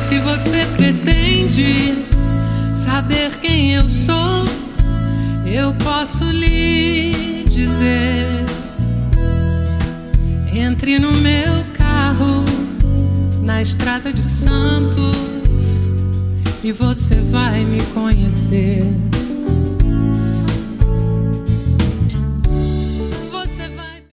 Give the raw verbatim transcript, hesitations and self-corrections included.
Se você pretende saber quem eu sou, eu posso lhe dizer. Entre no meu carro na estrada de Santos e você vai me conhecer.